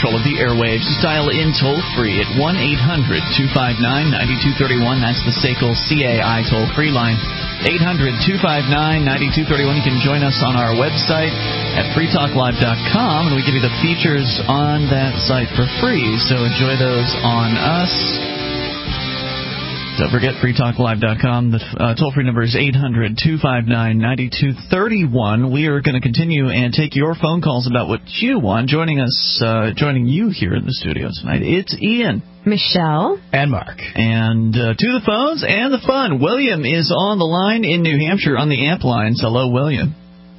control of the airwaves. Just dial in toll-free at 1-800-259-9231. That's the SACL CAI toll-free line. 800-259-9231. You can join us on our website at freetalklive.com, and we give you the features on that site for free, so enjoy those on us. Don't forget, freetalklive.com. The toll-free number is 800-259-9231. We are going to continue and take your phone calls about what you want. Joining you here in the studio tonight, it's Ian, Michelle, and Mark. And to the phones and the fun, William is on the line in New Hampshire on the amp lines. Hello, William.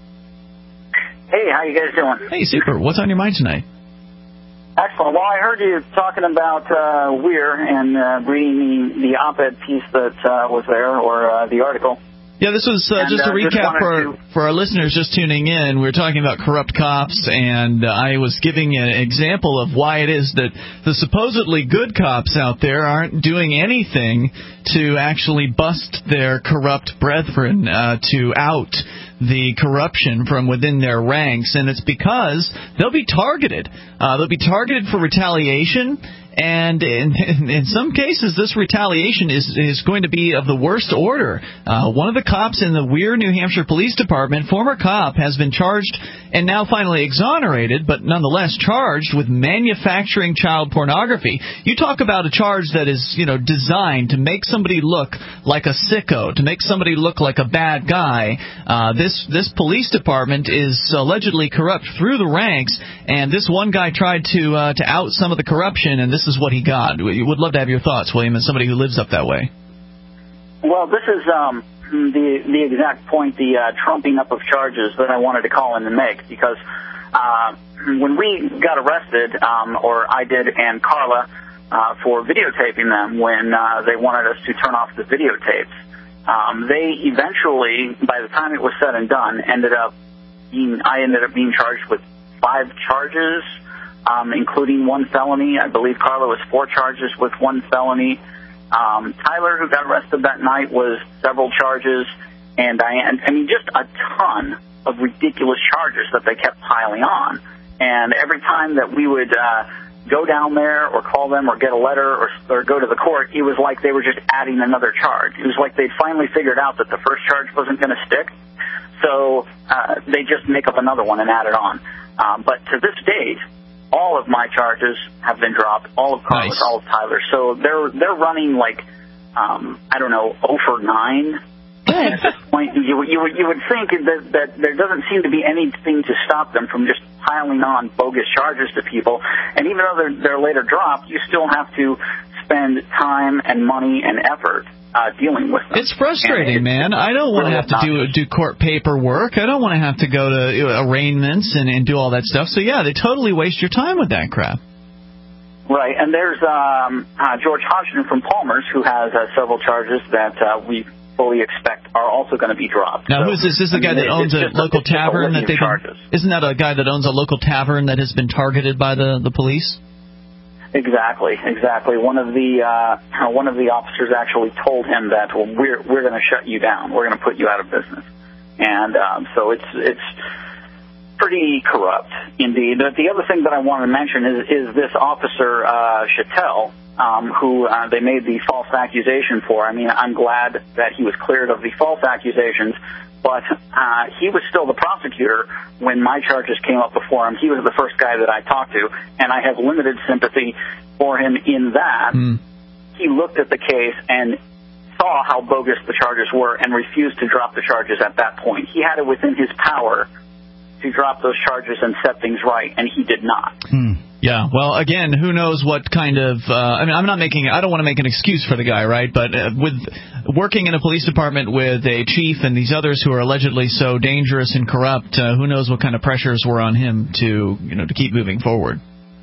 Hey, how you guys doing? Hey, super. What's on your mind tonight? Excellent. Well, I heard you talking about Weir and reading the op-ed piece that was there, or the article. Yeah, this was just a recap for our listeners just tuning in. We were talking about corrupt cops, and I was giving an example of why it is that the supposedly good cops out there aren't doing anything to actually bust their corrupt brethren, to out the corruption from within their ranks, and it's because they'll be targeted. They'll be targeted for retaliation, and in some cases, this retaliation is going to be of the worst order. One of the cops in the Weir, New Hampshire Police Department, former cop, has been charged and now finally exonerated, but nonetheless charged with manufacturing child pornography. You talk about a charge that is, designed to make somebody look like a sicko, to make somebody look like a bad guy. This police department is allegedly corrupt through the ranks, and this one guy tried to out some of the corruption, and this is what he got. We would love to have your thoughts, William, as somebody who lives up that way. Well, this is the exact point, the trumping up of charges that I wanted to call in and make, because when we got arrested, or I did, and Carla, for videotaping them when they wanted us to turn off the videotapes, they eventually, by the time it was said and done, I ended up being charged with 5 charges, including 1 felony. I believe Carla was 4 charges with 1 felony. Tyler, who got arrested that night, was several charges, and Diane, just a ton of ridiculous charges that they kept piling on. And every time that we would go down there or call them or get a letter or go to the court, it was like they were just adding another charge. It was like they'd finally figured out that the first charge wasn't going to stick, so they just make up another one and add it on. But to this date, all of my charges have been dropped, all of Carla's, all of Tyler's. So they're running like, 0 for 9. At this point, you would think that there doesn't seem to be anything to stop them from just piling on bogus charges to people. And even though they're later dropped, you still have to spend time and money and effort dealing with them. It's frustrating, man. I don't want to have to do court paperwork. I don't want to have to go to arraignments and do all that stuff. So, yeah, they totally waste your time with that crap. Right, and there's George Hodgson from Palmer's, who has several charges that we fully expect are also going to be dropped. Now, who is this? This is the guy that owns a local tavern that they've been, isn't that a guy that owns a local tavern that has been targeted by the police? Exactly. One of the officers actually told him that, well, we're going to shut you down. We're going to put you out of business. And so it's pretty corrupt indeed. But the other thing that I want to mention is this officer Chattel, who they made the false accusation for. I'm glad that he was cleared of the false accusations, but he was still the prosecutor when my charges came up before him. He was the first guy that I talked to, and I have limited sympathy for him in that he looked at the case and saw how bogus the charges were and refused to drop the charges at that point. He had it within his power to drop those charges and set things right, and he did not. Yeah, well, again, who knows what kind of... I don't want to make an excuse for the guy, right? But with working in a police department with a chief and these others who are allegedly so dangerous and corrupt, who knows what kind of pressures were on him to keep moving forward.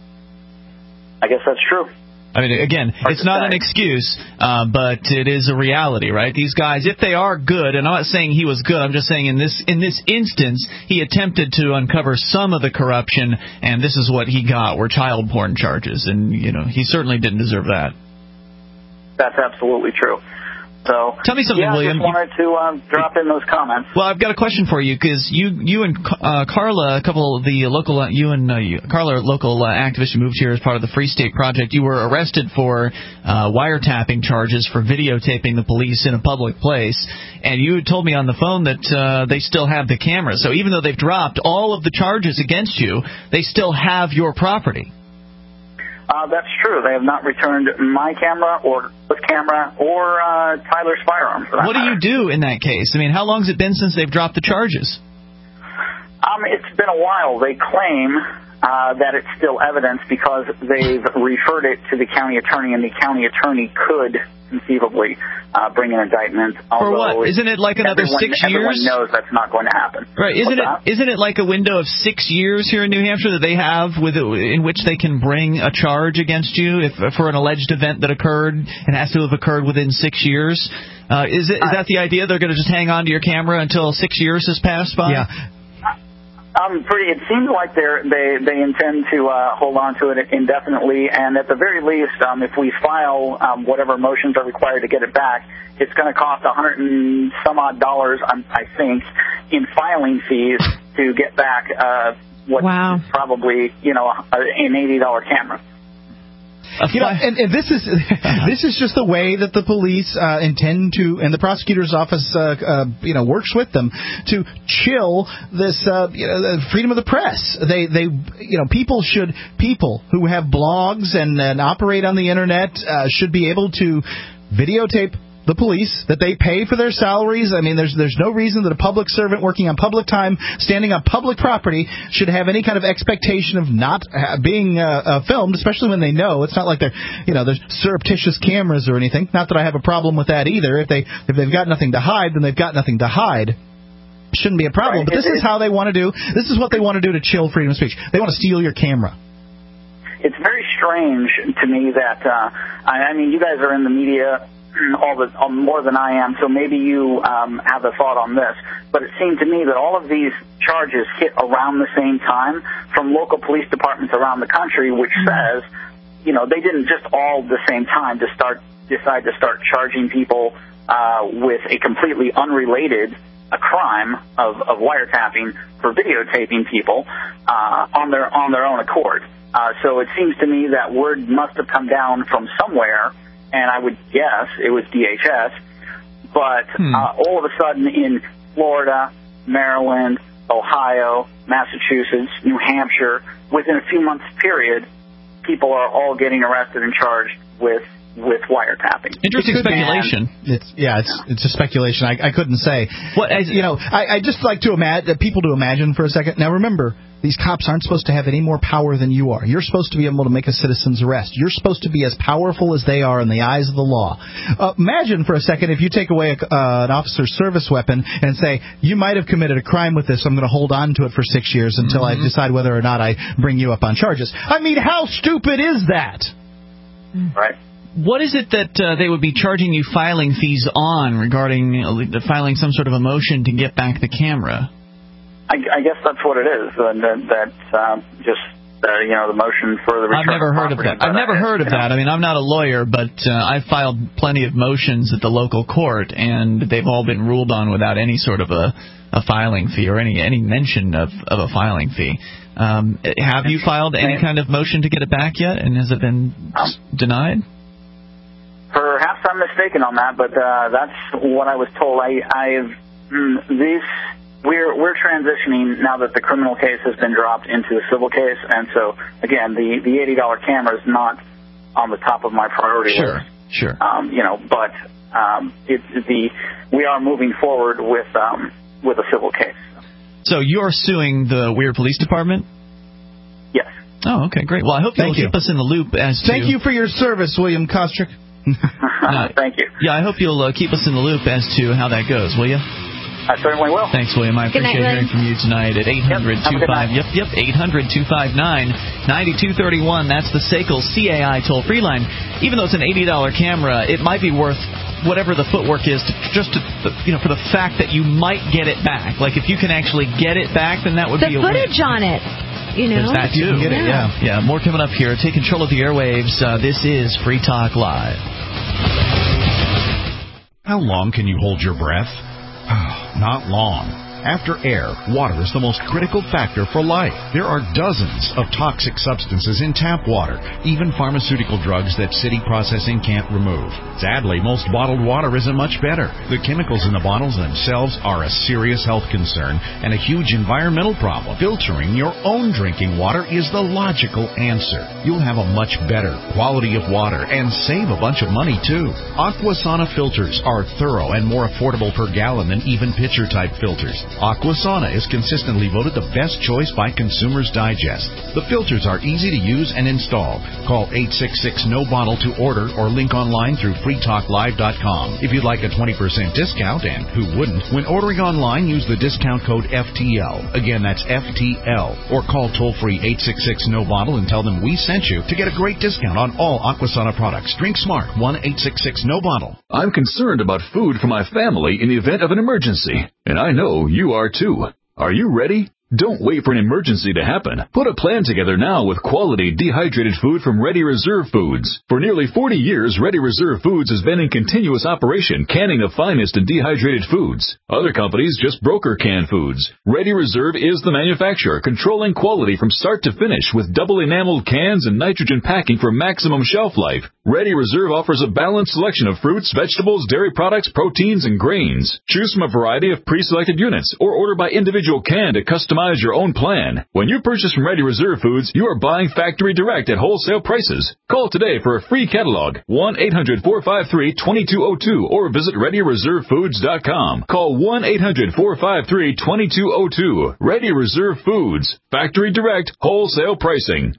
I guess that's true. Again, it's not an excuse, but it is a reality, right? These guys, if they are good, and I'm not saying he was good, I'm just saying in this instance, he attempted to uncover some of the corruption, and this is what he got, were child porn charges, and, he certainly didn't deserve that. That's absolutely true. So, tell me something, William. I just wanted to drop in those comments. Well, I've got a question for you, because you and Carla, a couple of the local, Carla, local activists who moved here as part of the Free State Project, you were arrested for wiretapping charges for videotaping the police in a public place, and you had told me on the phone that they still have the camera. So even though they've dropped all of the charges against you, they still have your property. That's true. They have not returned my camera or this camera or Tyler's firearm. For that what do you do in that case? I mean, how long has it been since they've dropped the charges? It's been a while. They claim that it's still evidence because they've referred it to the county attorney, and the county attorney could conceivably bring an indictment. For what? Isn't it like another 6 years? Everyone knows that's not going to happen. Right? Isn't it like a window of 6 years here in New Hampshire that they have in which they can bring a charge against you for an alleged event that occurred and has to have occurred within 6 years? Is that the idea? They're going to just hang on to your camera until 6 years has passed by? Yeah. It seems like they intend to hold on to it indefinitely, and at the very least, if we file whatever motions are required to get it back, it's going to cost $100 and some odd, I think, in filing fees to get back what's probably an $80 camera. And this is just the way that the police intend to, and the prosecutor's office, works with them to chill this, freedom of the press. People who have blogs and operate on the internet should be able to videotape the police, that they pay for their salaries. I mean, there's no reason that a public servant working on public time, standing on public property, should have any kind of expectation of not being filmed, especially when they know it's not like there's surreptitious cameras or anything. Not that I have a problem with that either. If they've got nothing to hide, then they've got nothing to hide. Shouldn't be a problem. But this is how they want to do. This is what they want to do to chill freedom of speech. They want to steal your camera. It's very strange to me that you guys are in the media more than I am, so maybe you have a thought on this. But it seemed to me that all of these charges hit around the same time from local police departments around the country, which says, they didn't just all at the same time decide to start charging people with a completely unrelated crime of wiretapping for videotaping people on their own accord. So it seems to me that word must have come down from somewhere, and I would guess it was DHS, but all of a sudden in Florida, Maryland, Ohio, Massachusetts, New Hampshire, within a few months period, people are all getting arrested and charged with wiretapping. Interesting speculation. It's just speculation. I couldn't say. I just like to people to imagine for a second. Now remember, these cops aren't supposed to have any more power than you are. You're supposed to be able to make a citizen's arrest. You're supposed to be as powerful as they are in the eyes of the law. Imagine for a second if you take away an officer's service weapon and say, you might have committed a crime with this, I'm going to hold on to it for 6 years until I decide whether or not I bring you up on charges. I mean, how stupid is that? Right. What is it that they would be charging you filing fees on regarding filing some sort of a motion to get back the camera? I guess that's what it is. The motion for the return. I've never heard of that. I've never heard of that. I mean, I'm not a lawyer, but I've filed plenty of motions at the local court, and they've all been ruled on without any sort of a filing fee or any mention of a filing fee. Have you filed any kind of motion to get it back yet, and has it been denied? Perhaps I'm mistaken on that, but that's what I was told. We're transitioning now that the criminal case has been dropped into a civil case, and so again, the $80 camera is not on the top of my priority list. Sure. But we are moving forward with a civil case. So you're suing the Weir Police Department? Yes. Oh, okay, great. Well, I hope you'll keep us in the loop as to... Thank you for your service, William Kostrick. Thank you. Yeah, I hope you'll keep us in the loop as to how that goes, will you? I certainly will. Thanks, William. I appreciate hearing from you tonight at 800-259. That's the SACL CAI toll-free line. Even though it's an $80 camera, it might be worth whatever the footwork is for the fact that you might get it back. Like if you can actually get it back, then that would be the footage on it. There's that too. Yeah. More coming up here. Take control of the airwaves. This is Free Talk Live. How long can you hold your breath? Not long. After air, water is the most critical factor for life. There are dozens of toxic substances in tap water, even pharmaceutical drugs that city processing can't remove. Sadly, most bottled water isn't much better. The chemicals in the bottles themselves are a serious health concern and a huge environmental problem. Filtering your own drinking water is the logical answer. You'll have a much better quality of water and save a bunch of money, too. Aquasana filters are thorough and more affordable per gallon than even pitcher-type filters. Aquasana is consistently voted the best choice by Consumers Digest. The filters are easy to use and install. Call 866-NO-BOTTLE to order or link online through freetalklive.com. If you'd like a 20% discount, and who wouldn't, when ordering online, use the discount code FTL. Again, that's FTL. Or call toll-free 866-NO-BOTTLE and tell them we sent you to get a great discount on all Aquasana products. Drink smart. 1-866-NO-BOTTLE. I'm concerned about food for my family in the event of an emergency, and I know you are too. Are you ready? Don't wait for an emergency to happen. Put a plan together now with quality dehydrated food from Ready Reserve Foods. For nearly 40 years, Ready Reserve Foods has been in continuous operation, canning the finest in dehydrated foods. Other companies just broker canned foods. Ready Reserve is the manufacturer, controlling quality from start to finish with double enameled cans and nitrogen packing for maximum shelf life. Ready Reserve offers a balanced selection of fruits, vegetables, dairy products, proteins, and grains. Choose from a variety of pre-selected units or order by individual can to customize your own plan. When you purchase from Ready Reserve Foods, you are buying factory direct at wholesale prices. Call today for a free catalog, 1-800-453-2202, or visit ReadyReserveFoods.com. Call 1-800-453-2202. Ready Reserve Foods, factory direct, wholesale pricing.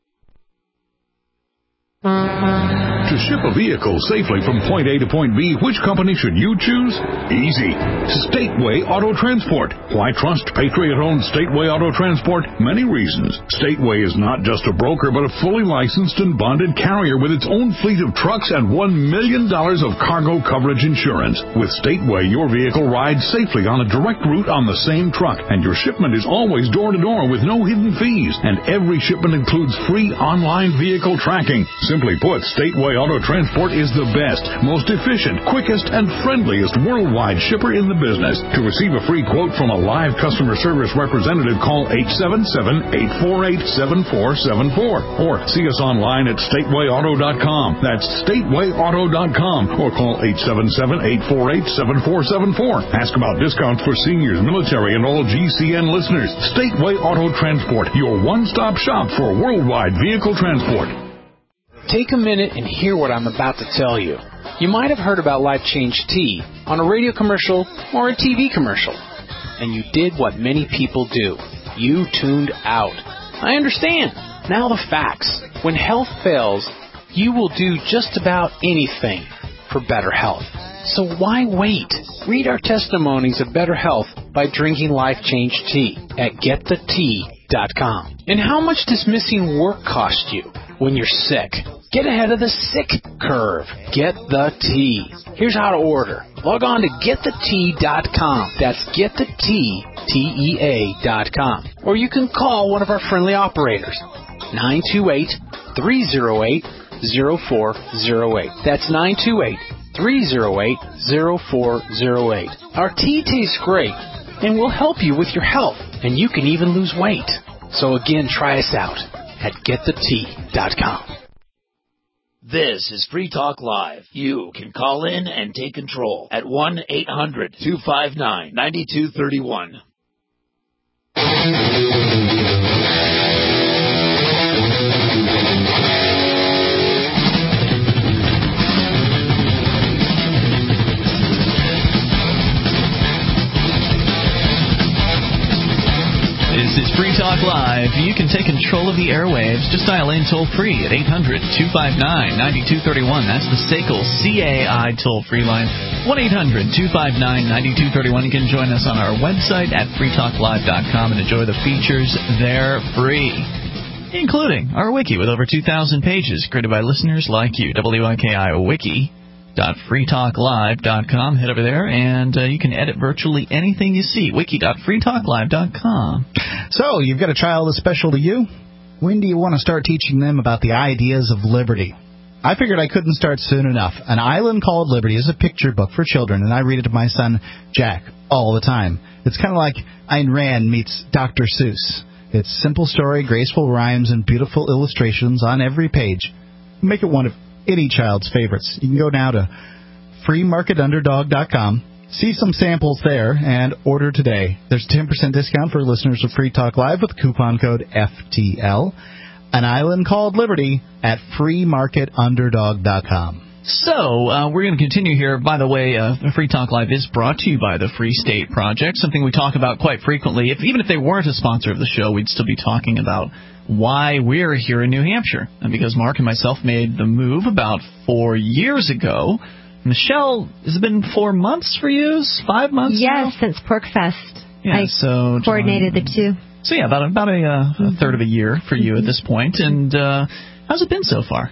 To ship a vehicle safely from point A to point B, which company should you choose? Easy. Stateway Auto Transport. Why trust Patriot-owned Stateway Auto Transport? Many reasons. Stateway is not just a broker, but a fully licensed and bonded carrier with its own fleet of trucks and $1 million of cargo coverage insurance. With Stateway, your vehicle rides safely on a direct route on the same truck, and your shipment is always door-to-door with no hidden fees, and every shipment includes free online vehicle tracking. Simply put, Stateway Auto Transport is the best, most efficient, quickest, and friendliest worldwide shipper in the business. To receive a free quote from a live customer service representative, call 877-848-7474 or see us online at statewayauto.com. That's statewayauto.com or call 877-848-7474. Ask about discounts for seniors, military, and all GCN listeners. Stateway Auto Transport, your one-stop shop for worldwide vehicle transport. Take a minute and hear what I'm about to tell you. You might have heard about Life Change Tea on a radio commercial or a TV commercial, and you did what many people do. You tuned out. I understand. Now the facts. When health fails, you will do just about anything for better health. So why wait? Read our testimonies of better health by drinking Life Change Tea at getthetea.com. And how much does missing work cost you when you're sick? Get ahead of the sick curve. Get the Tea. Here's how to order. Log on to getthetea.com. That's getthetea.com. Or you can call one of our friendly operators. 928-308-0408. That's 928-308-0408. Our tea tastes great and will help you with your health, and you can even lose weight. So again, try us out at getthetea.com. This is Free Talk Live. You can call in and take control at 1-800-259-9231. This is Free Talk Live. You can take control of the airwaves. Just dial in toll-free at 800-259-9231. That's the SACL CAI toll-free line. 1-800-259-9231. You can join us on our website at freetalklive.com and enjoy the features there free, including our wiki with over 2,000 pages created by listeners like you. WIKI Wiki. .freetalklive.com. Head over there, and you can edit virtually anything you see. Wiki.freetalklive.com. So, you've got a child that's special to you. When do you want to start teaching them about the ideas of liberty? I figured I couldn't start soon enough. An Island Called Liberty is a picture book for children, and I read it to my son, Jack, all the time. It's kind of like Ayn Rand meets Dr. Seuss. It's simple story, graceful rhymes, and beautiful illustrations on every page. Make it one of any child's favorites. You can go now to freemarketunderdog.com, see some samples there, and order today. There's a 10% discount for listeners of Free Talk Live with coupon code FTL. An Island Called Liberty at freemarketunderdog.com. So, we're going to continue here. By the way, Free Talk Live is brought to you by the Free State Project, something we talk about quite frequently. Even if they weren't a sponsor of the show, we'd still be talking about why we're here in New Hampshire. And because Mark and myself made the move about 4 years ago. Michelle, has it been 4 months for you? 5 months Yes, now? since PorkFest. Yeah, I coordinated the two. So, yeah, about a third of a year for you at this point. And how's it been so far?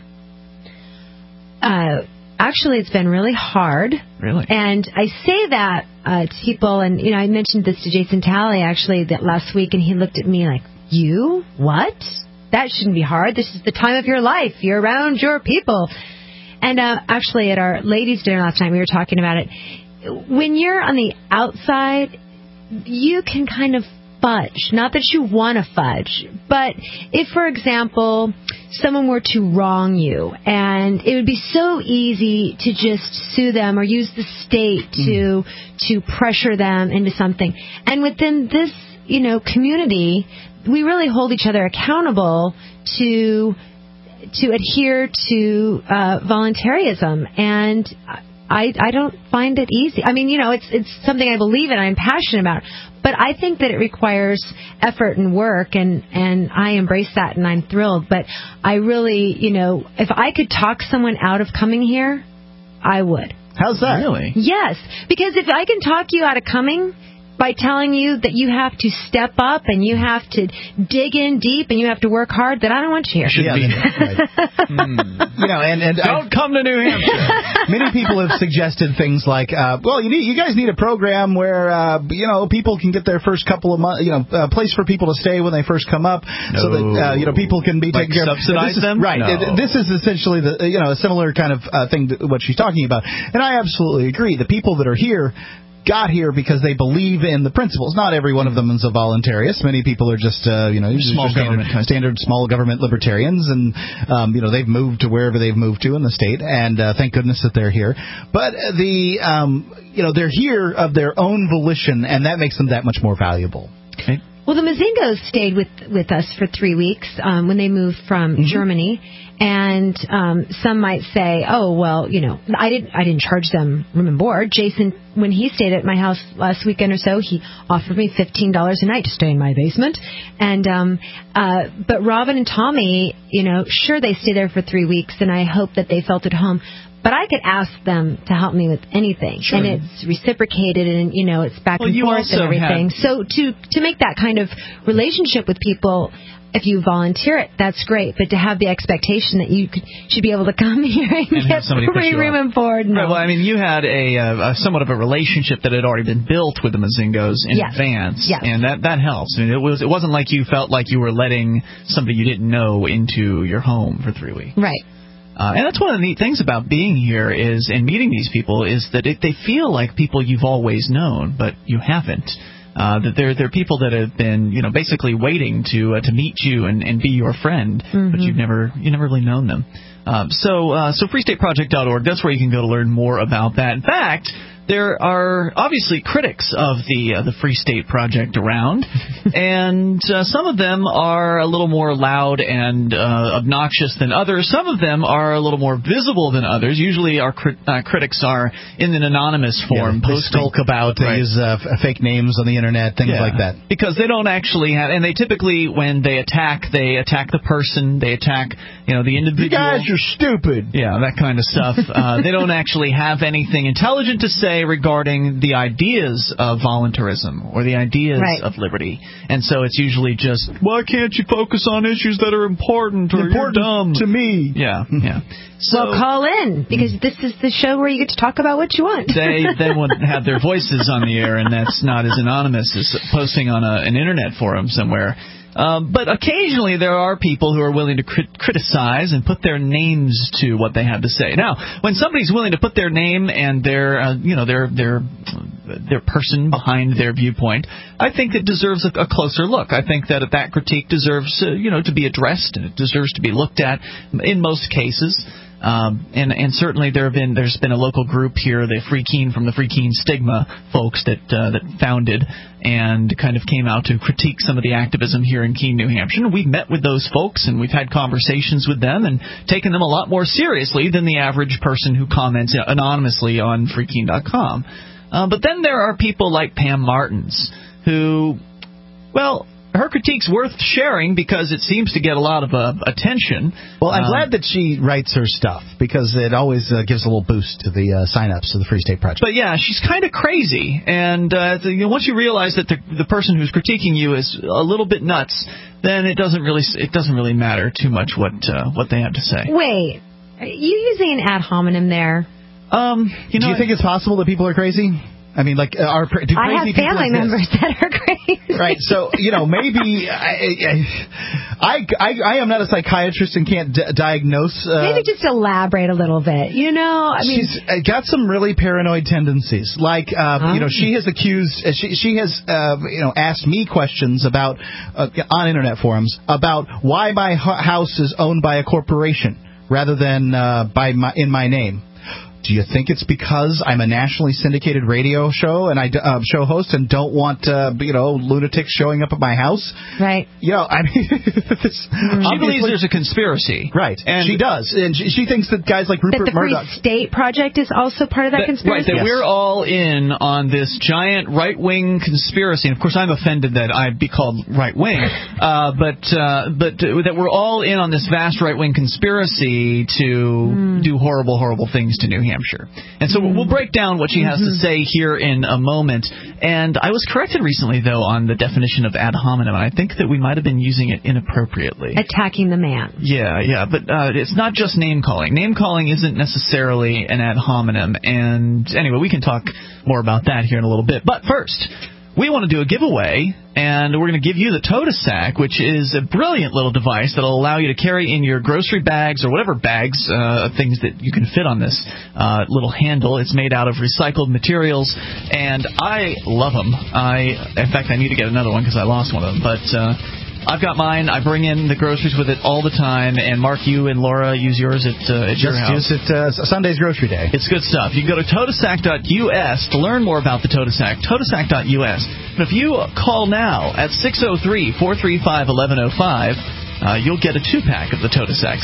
Actually, it's been really hard. Really? And I say that to people, and, I mentioned this to Jason Talley, actually, that last week, and he looked at me like, you? What? That shouldn't be hard. This is the time of your life. You're around your people. And actually, at our ladies' dinner last night, we were talking about it. When you're on the outside, you can kind of fudge. Not that you want to fudge, but if, for example, someone were to wrong you, and it would be so easy to just sue them or use the state to pressure them into something. And within this, community, we really hold each other accountable to adhere to voluntarism, and I don't find it easy. I mean, it's something I believe in, I'm passionate about, but I think that it requires effort and work, and I embrace that, and I'm thrilled. But I really, if I could talk someone out of coming here, I would. How's that? Really? Yes, because if I can talk you out of coming by telling you that you have to step up and you have to dig in deep and you have to work hard, then I don't want you here. Right. And don't come to New Hampshire. Many people have suggested things like, you guys need a program where people can get their first couple of months, a place for people to stay when they first come up, so that people can be taken care of. Subsidize them? Right. No. This is essentially a similar kind of thing to what she's talking about, and I absolutely agree. The people that are here got here because they believe in the principles. Not every one of them is a voluntarist. Many people are just, standard small government libertarians, and they've moved to wherever they've moved to in the state, and thank goodness that they're here. But they're here of their own volition, and that makes them that much more valuable. Okay. Well, the Mazingos stayed with us for 3 weeks when they moved from Germany, and some might say, "Oh, well, I didn't charge them room and board." Jason, when he stayed at my house last weekend or so, he offered me $15 a night to stay in my basement. And but Robin and Tommy, sure, they stayed there for 3 weeks, and I hope that they felt at home. But I could ask them to help me with anything, sure. And it's reciprocated, and it's back and forth and everything. So to make that kind of relationship with people, if you volunteer it, that's great. But to have the expectation that you should be able to come here and get free room and board, no. Right, well, I mean, you had a somewhat of a relationship that had already been built with the Mazingos in advance, and that helps. I mean, it wasn't like you felt like you were letting somebody you didn't know into your home for 3 weeks, right? And that's one of the neat things about being here and meeting these people is that they feel like people you've always known, but you haven't. That they're people that have been, basically waiting to meet you and be your friend, but you've never really known them. So freestateproject.org, that's where you can go to learn more about that. In fact, there are obviously critics of the Free State Project around, and some of them are a little more loud and obnoxious than others. Some of them are a little more visible than others. Usually our critics are in an anonymous form. They skulk about, they use fake names on the internet, things like that. Because they don't actually have, and they typically, when they attack the person, they attack, the individual. You guys are stupid. Yeah, that kind of stuff. They don't actually have anything intelligent to say regarding the ideas of voluntarism or the ideas of liberty. And so it's usually just, why can't you focus on issues that are important or you're dumb? To me. Yeah. So call in, because this is the show where you get to talk about what you want. They would have their voices on the air, and that's not as anonymous as posting on an internet forum somewhere. But occasionally there are people who are willing to criticize and put their names to what they have to say. Now, when somebody's willing to put their name and their person behind their viewpoint, I think it deserves a closer look. I think that critique deserves to be addressed, and it deserves to be looked at in most cases. And certainly there's been a local group here, the Free Keene from the Free Keene Stigma folks that founded and kind of came out to critique some of the activism here in Keene, New Hampshire. And we've met with those folks and we've had conversations with them and taken them a lot more seriously than the average person who comments anonymously on freekeene.com. But then there are people like Pam Martins who, well, her critique's worth sharing because it seems to get a lot of attention. Well, I'm glad that she writes her stuff because it always gives a little boost to the sign-ups to the Free State Project. But yeah, she's kind of crazy, and once you realize that the person who's critiquing you is a little bit nuts, then it doesn't really matter too much what they have to say. Wait, are you using an ad hominem there? Do you think it's possible that people are crazy? I mean, like, I have family members that are crazy. Right, so, maybe I am not a psychiatrist and can't diagnose. Maybe just elaborate a little bit, She's got some really paranoid tendencies. Like, she has accused, she has asked me questions about, on Internet forums, about why my house is owned by a corporation rather than in my name. Do you think it's because I'm a nationally syndicated radio show and show host and don't want lunatics showing up at my house? Right. She believes there's a conspiracy. Right. And she does. And she thinks that guys like Rupert Murdoch. That the Free State Project is also part of that conspiracy? Right, that we're all in on this giant right-wing conspiracy. And, of course, I'm offended that I'd be called right-wing. But that we're all in on this vast right-wing conspiracy to do horrible, horrible things to New Hampshire. And so we'll break down what she has to say here in a moment. And I was corrected recently, though, on the definition of ad hominem. I think that we might have been using it inappropriately. Attacking the man. Yeah, but it's not just name-calling. Name-calling isn't necessarily an ad hominem. And anyway, we can talk more about that here in a little bit. But first, we want to do a giveaway, and we're going to give you the Tote Sack, which is a brilliant little device that will allow you to carry in your grocery bags or whatever bags, things that you can fit on this little handle. It's made out of recycled materials, and I love them. In fact, I need to get another one because I lost one of them, but I've got mine. I bring in the groceries with it all the time. And, Mark, you and Laura use yours at your house. Just use it Sunday's Grocery Day. It's good stuff. You can go to totasack.us to learn more about the Tote Sack. Totasack.us. But if you call now at 603-435-1105, you'll get a 2-pack of the Tote Sack.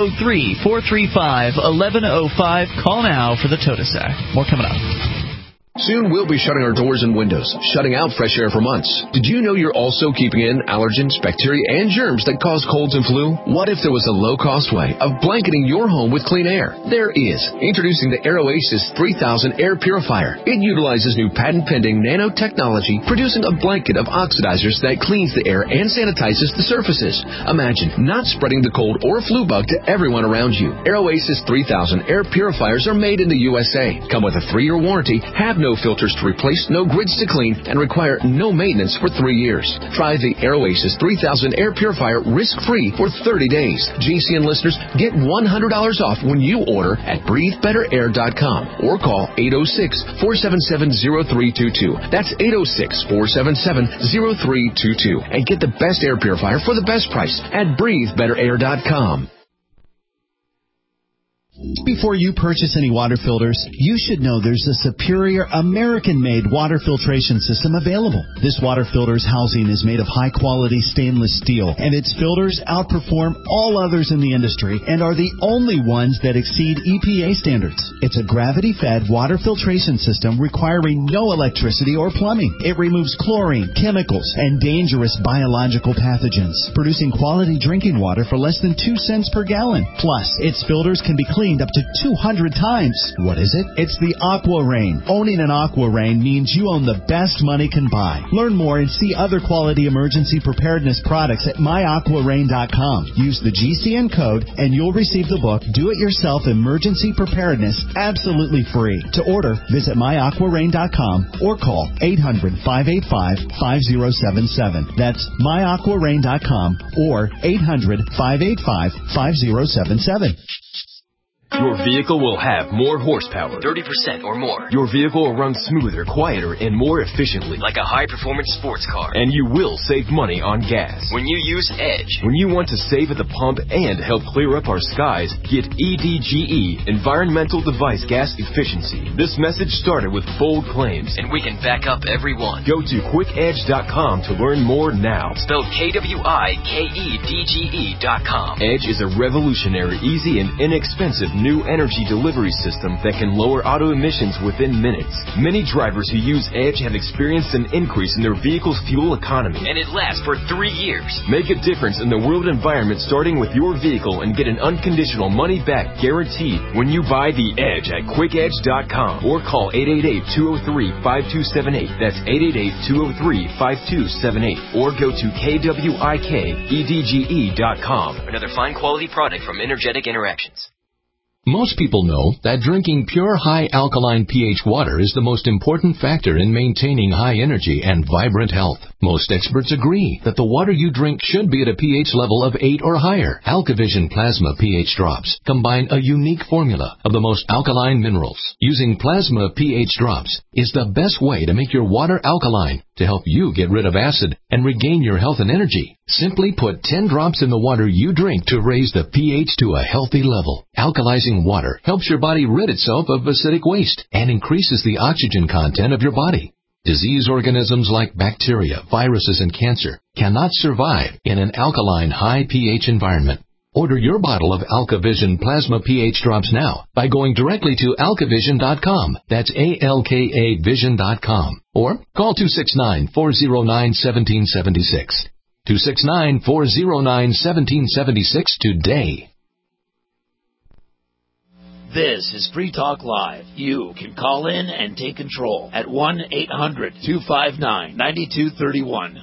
603-435-1105. Call now for the Tote Sack. More coming up. Soon we'll be shutting our doors and windows, shutting out fresh air for months. Did you know you're also keeping in allergens, bacteria, and germs that cause colds and flu? What if there was a low-cost way of blanketing your home with clean air? There is. Introducing the AirOasis 3000 Air Purifier. It utilizes new patent-pending nanotechnology, producing a blanket of oxidizers that cleans the air and sanitizes the surfaces. Imagine not spreading the cold or flu bug to everyone around you. AirOasis 3000 Air Purifiers are made in the USA, come with a 3-year warranty, have no filters to replace, no grids to clean, and require no maintenance for 3 years. Try the AirOasis 3000 Air Purifier risk-free for 30 days. GCN listeners get $100 off when you order at breathebetterair.com or call 806-477-0322. That's 806-477-0322. And get the best air purifier for the best price at breathebetterair.com. Before you purchase any water filters, you should know there's a superior American-made water filtration system available. This water filter's housing is made of high-quality stainless steel, and its filters outperform all others in the industry and are the only ones that exceed EPA standards. It's a gravity-fed water filtration system requiring no electricity or plumbing. It removes chlorine, chemicals, and dangerous biological pathogens, producing quality drinking water for less than 2 cents per gallon. Plus, its filters can be cleaned rained up to 200 times. What is it? It's the Aqua Rain. Owning an Aqua Rain means you own the best money can buy. Learn more and see other quality emergency preparedness products at myAquaRain.com. Use the GCN code and you'll receive the book Do It Yourself Emergency Preparedness absolutely free. To order, visit myAquaRain.com or call 800-585-5077. That's myAquaRain.com or 800-585-5077. Your vehicle will have more horsepower, 30% or more. Your vehicle will run smoother, quieter, and more efficiently, like a high-performance sports car. And you will save money on gas when you use Edge. When you want to save at the pump and help clear up our skies, get EDGE, Environmental Device Gas Efficiency. This message started with bold claims, and we can back up every one. Go to QuickEdge.com to learn more now. Spelled KWIKEDGE.com. Edge is a revolutionary, easy, and inexpensive new energy delivery system that can lower auto emissions within minutes. Many drivers who use Edge have experienced an increase in their vehicle's fuel economy, and it lasts for 3 years. Make a difference in the world environment starting with your vehicle and get an unconditional money-back guarantee when you buy the Edge at QuickEdge.com or call 888-203-5278. That's 888-203-5278. Or go to KWIKEDGE.com. Another fine quality product from Energetic Interactions. Most people know that drinking pure high alkaline pH water is the most important factor in maintaining high energy and vibrant health. Most experts agree that the water you drink should be at a pH level of 8 or higher. AlkaVision Plasma pH drops combine a unique formula of the most alkaline minerals. Using plasma pH drops is the best way to make your water alkaline to help you get rid of acid and regain your health and energy. Simply put 10 drops in the water you drink to raise the pH to a healthy level. Alkalizing water helps your body rid itself of acidic waste and increases the oxygen content of your body. Disease organisms like bacteria, viruses, and cancer cannot survive in an alkaline high pH environment. Order your bottle of AlkaVision Plasma pH drops now by going directly to alkavision.com. That's ALKA Vision.com. Or call 269-409-1776. 269-409-1776 today. This is Free Talk Live. You can call in and take control at 1-800-259-9231.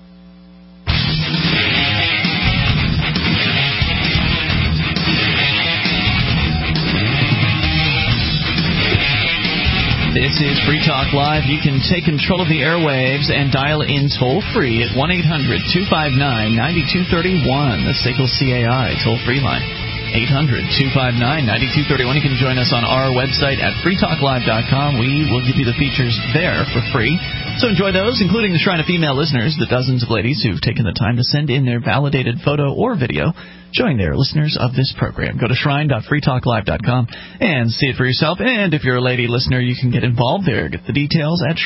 This is Free Talk Live. You can take control of the airwaves and dial in toll-free at 1-800-259-9231. The SACL CAI toll-free line. 800-259-9231. You can join us on our website at freetalklive.com. We will give you the features there for free. So enjoy those, including the Shrine of Female Listeners, the dozens of ladies who've taken the time to send in their validated photo or video showing they're listeners of this program. Go to shrine.freetalklive.com and see it for yourself. And if you're a lady listener, you can get involved there. Get the details at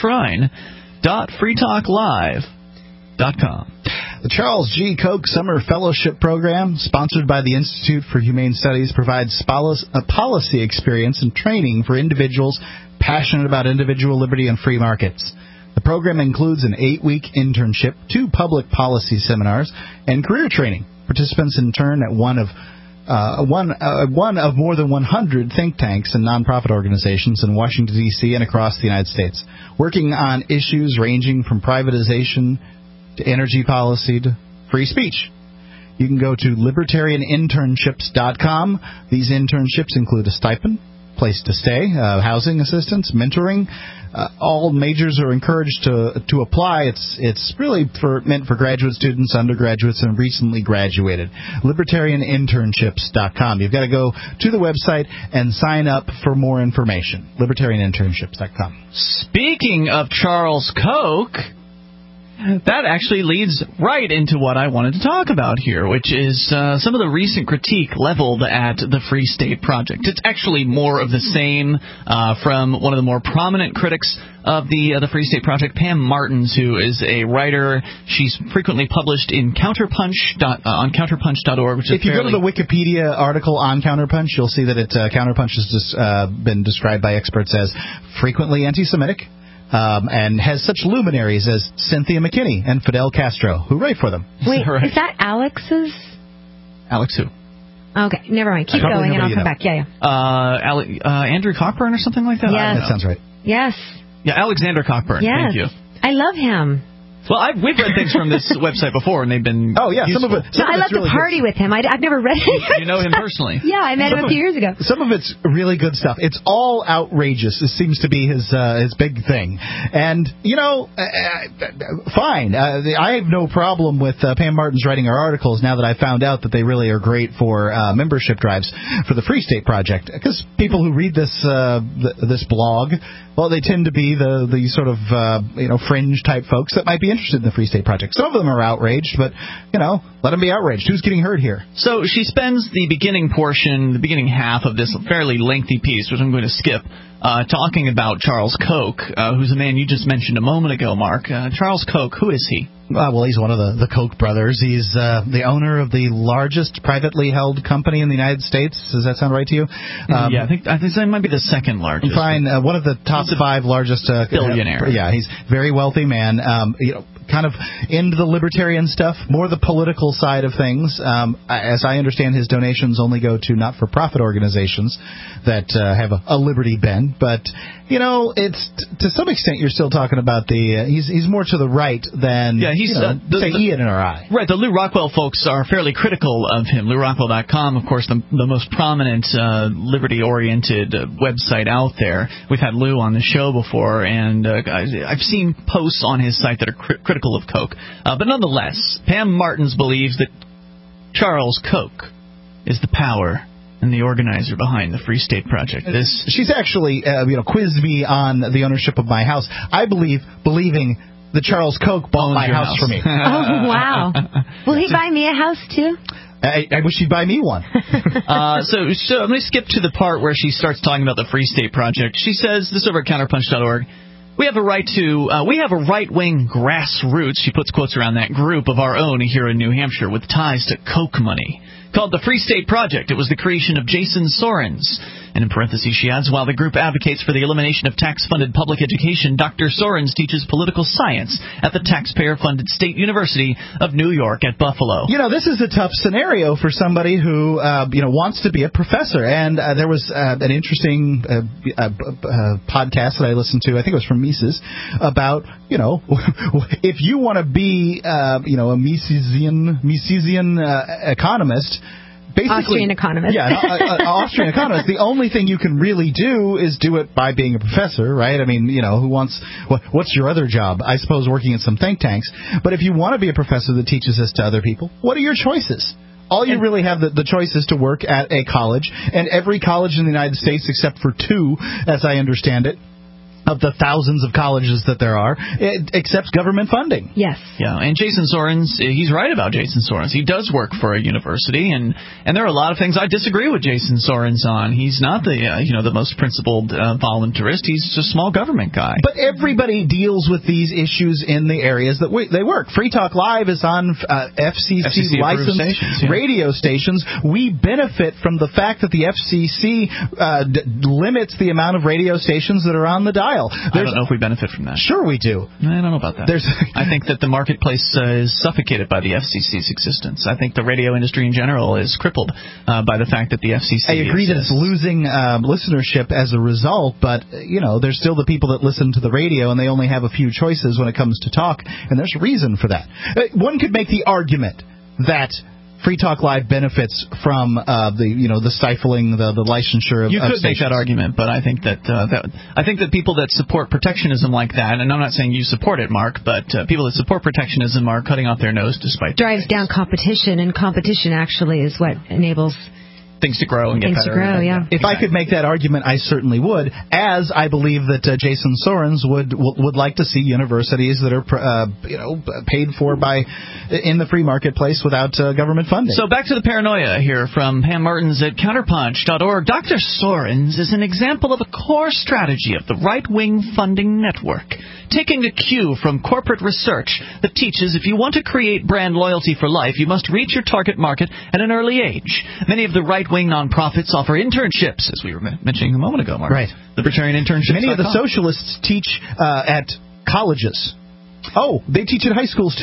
shrine.freetalklive.com. The Charles G. Koch Summer Fellowship Program, sponsored by the Institute for Humane Studies, provides a policy experience and training for individuals passionate about individual liberty and free markets. The program includes an 8-week internship, 2 public policy seminars, and career training. Participants intern at one of more than 100 think tanks and nonprofit organizations in Washington, D.C. and across the United States, working on issues ranging from privatization to energy policy to free speech. You can go to libertarianinternships.com. These internships include a stipend, place to stay, housing assistance, mentoring. All majors are encouraged to apply. It's really meant for graduate students, undergraduates, and recently graduated. Libertarianinternships.com. You've got to go to the website and sign up for more information. Libertarianinternships.com. Speaking of Charles Koch, that actually leads right into what I wanted to talk about here, which is some of the recent critique leveled at the Free State Project. It's actually more of the same from one of the more prominent critics of the Free State Project, Pam Martins, who is a writer. She's frequently published in on counterpunch.org. Which is if you go to the Wikipedia article on Counterpunch, you'll see that Counterpunch has been described by experts as frequently anti-Semitic. And has such luminaries as Cynthia McKinney and Fidel Castro, who write for them. Wait, right? Is that Alex's? Alex who? Okay, never mind. Keep going, and I'll come back. Yeah. Andrew Cockburn or something like that? Yes. That sounds right. Yes. Yeah, Alexander Cockburn. Yes. Thank you. I love him. Well, we've read things from this website before, and they've been some of it. I love to party with him. I've never read it. You know him personally? Yeah, I met him a few years ago. Some of it's really good stuff. It's all outrageous. This seems to be his big thing. And, fine. I have no problem with Pam Martin's writing her articles now that I found out that they really are great for membership drives for the Free State Project. Because people who read this blog, well, they tend to be the sort of fringe type folks that might be interested in the Free State Project. Some of them are outraged, but let them be outraged. Who's getting hurt here? So she spends the beginning half of this fairly lengthy piece, which I'm going to skip, talking about Charles Koch, who's a man you just mentioned a moment ago, Mark. Charles Koch, who is he? Well, he's one of the Koch brothers. He's the owner of the largest privately held company in the United States. Does that sound right to you? I think that might be the second largest. Fine. One of the top 5 largest billionaire. Yeah, he's a very wealthy man. Kind of into the libertarian stuff, more the political side of things. As I understand, his donations only go to not-for-profit organizations that have a liberty bent. But it's to some extent you're still talking about he's more to the right than say Ian or I. Right. The Lew Rockwell folks are fairly critical of him. LewRockwell.com, of course, the most prominent liberty-oriented website out there. We've had Lew on the show before, and I've seen posts on his site that are critical of Koch. But nonetheless, Pam Martins believes that Charles Koch is the power and the organizer behind the Free State Project. She's actually quizzed me on the ownership of my house. I believing that Charles Koch bought my house for me. Oh, wow. Will he buy me a house, too? I wish he'd buy me one. So let me skip to the part where she starts talking about the Free State Project. She says, this over at counterpunch.org, we have a right-wing grassroots, she puts quotes around that, group of our own here in New Hampshire with ties to Koch money. Called the Free State Project. It was the creation of Jason Sorens. And in parentheses, she adds, while the group advocates for the elimination of tax-funded public education, Dr. Sorens teaches political science at the taxpayer-funded State University of New York at Buffalo. This is a tough scenario for somebody who, wants to be a professor. And there was an interesting podcast that I listened to, I think it was from Mises, about, if you want to be, a Misesian economist, basically, Austrian economist. Yeah, Austrian economist. The only thing you can really do is do it by being a professor, right? I mean, what's your other job? I suppose working in some think tanks. But if you want to be a professor that teaches this to other people, what are your choices? All you really have the choice is to work at a college, and every college in the United States, except for 2, as I understand it, of the thousands of colleges that there are, it accepts government funding. Yes. Yeah, and Jason Sorens, he's right about Jason Sorens. He does work for a university, and there are a lot of things I disagree with Jason Sorens on. He's not the most principled voluntarist. He's just a small government guy. But everybody deals with these issues in the areas that they work. Free Talk Live is on FCC licensed radio stations. We benefit from the fact that the FCC limits the amount of radio stations that are on the dial. I don't know if we benefit from that. Sure we do. I don't know about that. I think that the marketplace is suffocated by the FCC's existence. I think the radio industry in general is crippled by the fact that the FCC I agree that it's losing listenership as a result, but, there's still the people that listen to the radio, and they only have a few choices when it comes to talk, and there's a reason for that. One could make the argument that Free Talk Live benefits from the stifling, the licensure of You could make stations. that argument, but I think that people that support protectionism like that, and I'm not saying you support it, Mark, but people that support protectionism are cutting off their nose despite drives down competition, and competition actually is what enables things to grow and get better. Yeah. If I could make that argument, I certainly would, as I believe that Jason Sorens would like to see universities that are paid for in the free marketplace without government funding. So back to the paranoia here from Pam Martins at counterpunch.org. Dr. Sorens is an example of a core strategy of the right-wing funding network, taking a cue from corporate research that teaches if you want to create brand loyalty for life, you must reach your target market at an early age. Many of the right-wing nonprofits offer internships, as we were mentioning a moment ago, Mark. Right. Libertarian internships. Many of the socialists teach at colleges. Oh, they teach at high schools, too.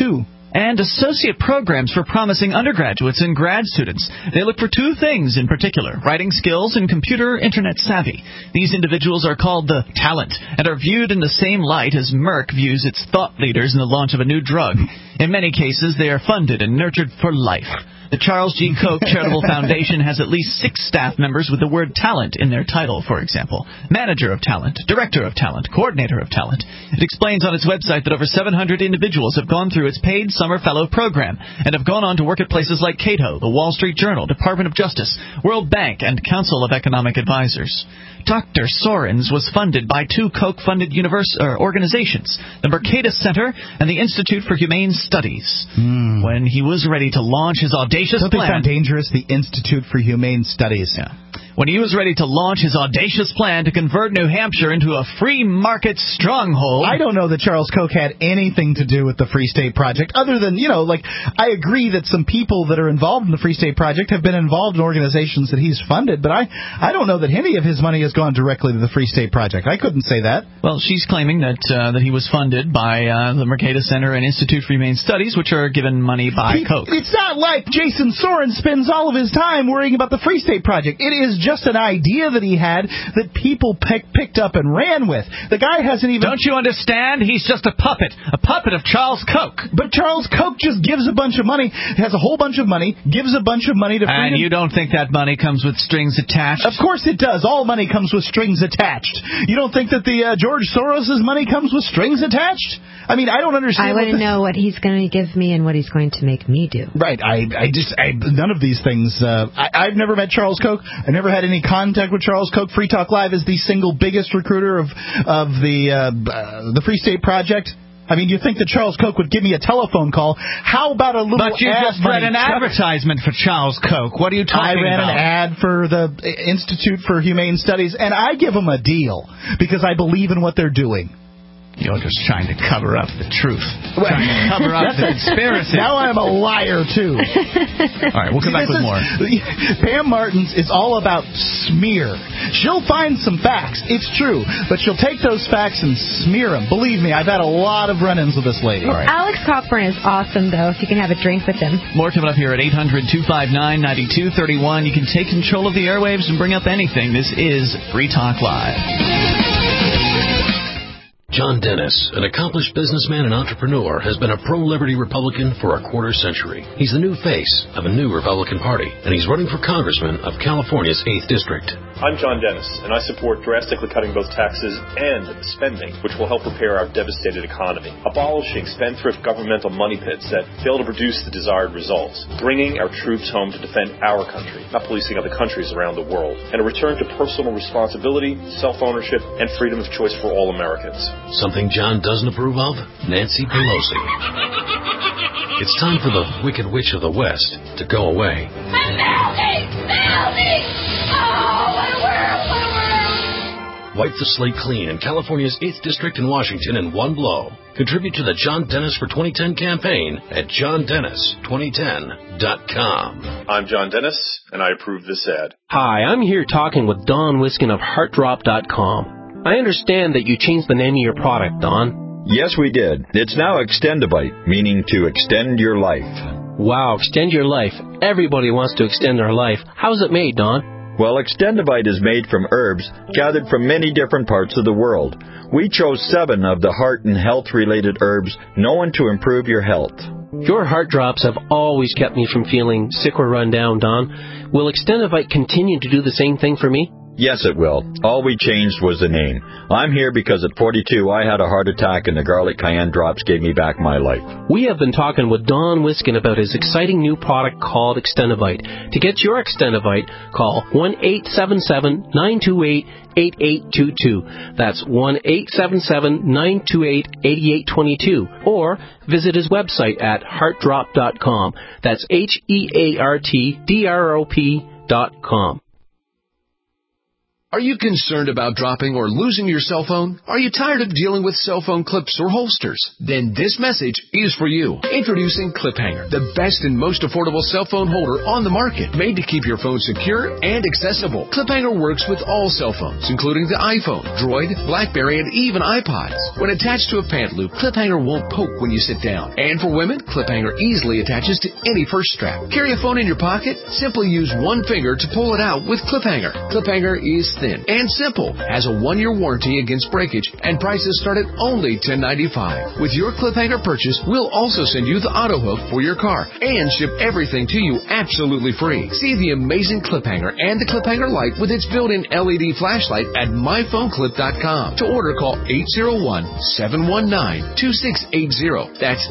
and associate programs for promising undergraduates and grad students. They look for two things in particular: writing skills and computer internet savvy. These individuals are called the talent and are viewed in the same light as Merck views its thought leaders in the launch of a new drug. In many cases, they are funded and nurtured for life. The Charles G. Koch Charitable Foundation has at least 6 staff members with the word talent in their title, for example. Manager of talent, director of talent, coordinator of talent. It explains on its website that over 700 individuals have gone through its paid summer fellow program and have gone on to work at places like Cato, the Wall Street Journal, Department of Justice, World Bank, and Council of Economic Advisors. Dr. Sorens was funded by 2 Koch-funded organizations, the Mercatus Center and the Institute for Humane Studies. When he was ready to launch his audacious plan... Don't they sound dangerous, the Institute for Humane Studies? Yeah. When he was ready to launch his audacious plan to convert New Hampshire into a free market stronghold... I don't know that Charles Koch had anything to do with the Free State Project, other than, I agree that some people that are involved in the Free State Project have been involved in organizations that he's funded, but I don't know that any of his money has gone directly to the Free State Project. I couldn't say that. Well, she's claiming that he was funded by the Mercatus Center and Institute for Humane Studies, which are given money by Koch. It's not like Jason Sorens spends all of his time worrying about the Free State Project. It is just an idea that he had that people picked up and ran with. The guy hasn't even... Don't you understand? He's just a puppet of Charles Koch. But Charles Koch just gives a bunch of money, has a whole bunch of money, gives a bunch of money to freedom. And you don't think that money comes with strings attached? Of course it does. All money comes with strings attached. You don't think that the George Soros' money comes with strings attached? I mean, I don't understand. I want to know what he's going to give me and what he's going to make me do. Right. None of these things. I've never met Charles Koch. I never had any contact with Charles Koch. Free Talk Live is the single biggest recruiter of the Free State Project. I mean, you think that Charles Koch would give me a telephone call? How about a little ad? But you just read an advertisement for Charles Koch. What are you talking about? I ran an ad for the Institute for Humane Studies, and I give them a deal because I believe in what they're doing. You're just trying to cover up the truth. Trying to cover up the conspiracy. Now I'm a liar, too. All right, we'll come back with more. Pam Martins is all about smear. She'll find some facts. It's true. But she'll take those facts and smear them. Believe me, I've had a lot of run-ins with this lady. Well, Alex Cockburn is awesome, though, if you can have a drink with him. More coming up here at 800-259-9231. You can take control of the airwaves and bring up anything. This is Free Talk Live. John Dennis, an accomplished businessman and entrepreneur, has been a pro-liberty Republican for a quarter century. He's the new face of a new Republican Party, and he's running for Congressman of California's 8th District. I'm John Dennis, and I support drastically cutting both taxes and spending, which will help repair our devastated economy, abolishing spendthrift governmental money pits that fail to produce the desired results, bringing our troops home to defend our country, not policing other countries around the world, and a return to personal responsibility, self-ownership, and freedom of choice for all Americans. Something John doesn't approve of? Nancy Pelosi. It's time for the Wicked Witch of the West to go away. Oh, what a world! Wipe the slate clean in California's 8th District in Washington in one blow. Contribute to the John Dennis for 2010 campaign at johndennis2010.com. I'm John Dennis, and I approve this ad. Hi, I'm here talking with Don Wiskin of HeartDrop.com. I understand that you changed the name of your product, Don. Yes, we did. It's now Extendivite, meaning to extend your life. Wow, extend your life. Everybody wants to extend their life. How's it made, Don? Well, Extendivite is made from herbs gathered from many different parts of the world. We chose 7 of the heart and health-related herbs known to improve your health. Your heart drops have always kept me from feeling sick or run down, Don. Will Extendivite continue to do the same thing for me? Yes, it will. All we changed was the name. I'm here because at 42 I had a heart attack and the garlic cayenne drops gave me back my life. We have been talking with Don Wiskin about his exciting new product called Extendivite. To get your Extendivite, call 1-877-928-8822. That's 1-877-928-8822. Or visit his website at heartdrop.com. That's HEARTDROP.com. Are you concerned about dropping or losing your cell phone? Are you tired of dealing with cell phone clips or holsters? Then this message is for you. Introducing ClipHanger, the best and most affordable cell phone holder on the market, made to keep your phone secure and accessible. ClipHanger works with all cell phones, including the iPhone, Droid, BlackBerry, and even iPods. When attached to a pant loop, ClipHanger won't poke when you sit down. And for women, ClipHanger easily attaches to any purse strap. Carry a phone in your pocket? Simply use one finger to pull it out with ClipHanger. ClipHanger is thin and simple, has a 1-year warranty against breakage, and prices start at only $10.95. With your ClipHanger purchase, we'll also send you the auto hook for your car and ship everything to you absolutely free. See the amazing ClipHanger and the ClipHanger Lite with its built-in LED flashlight at myphoneclip.com. To order, call 801-719-2680. That's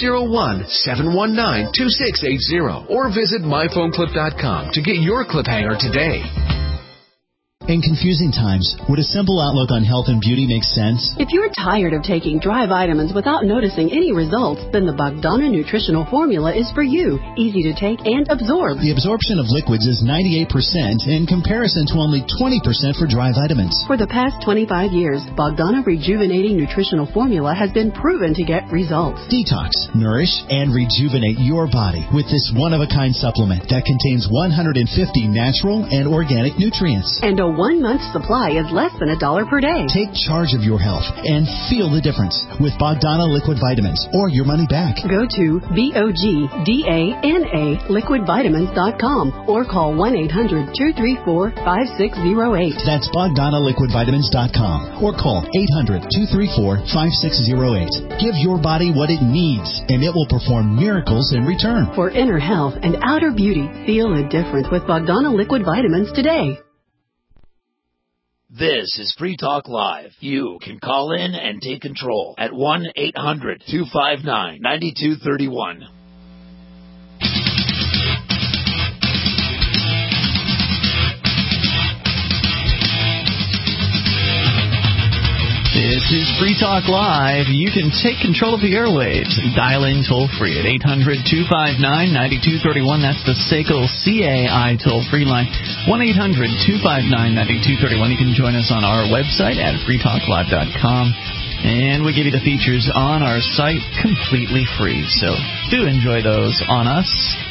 801-719-2680. Or visit myphoneclip.com to get your ClipHanger today. In confusing times, would a simple outlook on health and beauty make sense? If you're tired of taking dry vitamins without noticing any results, then the Bogdana Nutritional Formula is for you. Easy to take and absorb. The absorption of liquids is 98% in comparison to only 20% for dry vitamins. For the past 25 years, Bogdana Rejuvenating Nutritional Formula has been proven to get results. Detox, nourish, and rejuvenate your body with this one-of-a-kind supplement that contains 150 natural and organic nutrients. And a 1-month supply is less than $1 per day. Take charge of your health and feel the difference with Bogdana Liquid Vitamins or your money back. Go to BOGDANA liquidvitamins.com or call 1-800-234-5608. That's BogdanaLiquidVitamins.com or call 800-234-5608. Give your body what it needs and it will perform miracles in return. For inner health and outer beauty, feel the difference with Bogdana Liquid Vitamins today. This is Free Talk Live. You can call in and take control at 1-800-259-9231. This is Free Talk Live. You can take control of the airwaves. Dial in toll-free at 800-259-9231. That's the SACL CAI toll-free line. 1-800-259-9231. You can join us on our website at freetalklive.com. And we give you the features on our site completely free. So do enjoy those on us.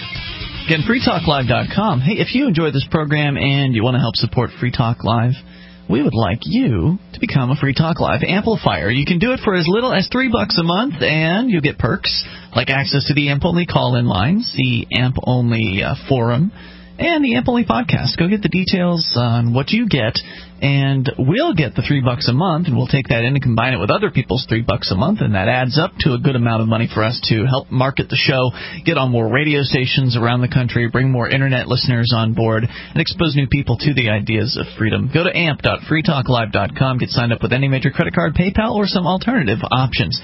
Again, freetalklive.com. Hey, if you enjoy this program and you want to help support Free Talk Live, we would like you to become a Free Talk Live amplifier. You can do it for as little as $3 a month, and you'll get perks like access to the AMP-only call-in lines, the AMP-only forum, and the AMP-only podcast. Go get the details on what you get, and we'll get the $3 a month, and we'll take that in and combine it with other people's $3 a month, and that adds up to a good amount of money for us to help market the show, get on more radio stations around the country, bring more internet listeners on board, and expose new people to the ideas of freedom. Go to amp.freetalklive.com, get signed up with any major credit card, PayPal, or some alternative options.